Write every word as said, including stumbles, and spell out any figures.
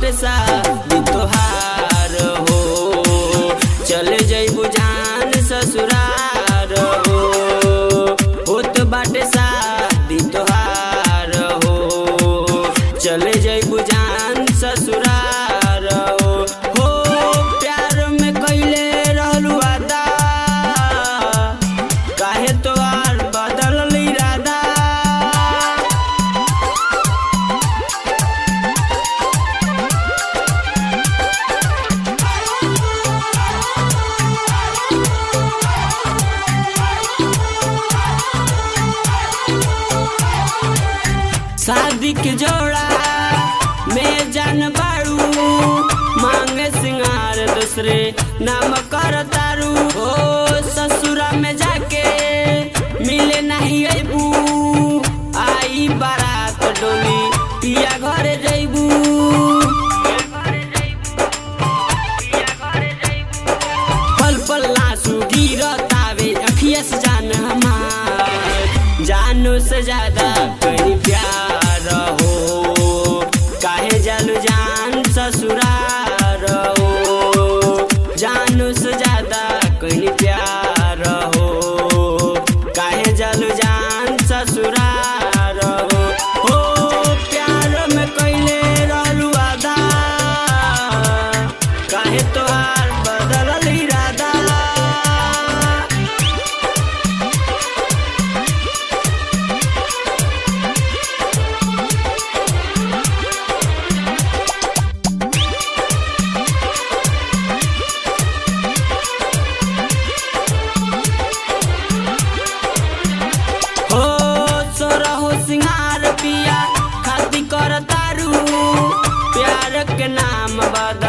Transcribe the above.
बाटे शादी तोहार हो, चले जइबू जान ससुरार हो। होत बाटे शादी तोहार हो, चले जइबू जान ससुरार हो। हो प्यार में कइले रहलू वादा, काहे तोहार बदलल इरादा। शादी के जोड़ा में जान बाड़ू, मांगे सिंगार दूसरे नाम कर तारू। ओ ससुरा में जाके मिले नहीं अबू, आई बारात डोली पिया घरे जइबू। पल पल आंसू गिरतावे अखिया से जान हमार, जानू से ज्यादा कहीं प्यार हो। काहे जालू जान ससुरार हो, जानू से ज्यादा कहीं प्यार हो। काहे जालू जान ससुरार हो। हो प्यार में कइले रहलू वादा, काहे तोहार बदलल इरादा। सिंगार पिया खाती कर तारू, प्यार के नाम बदल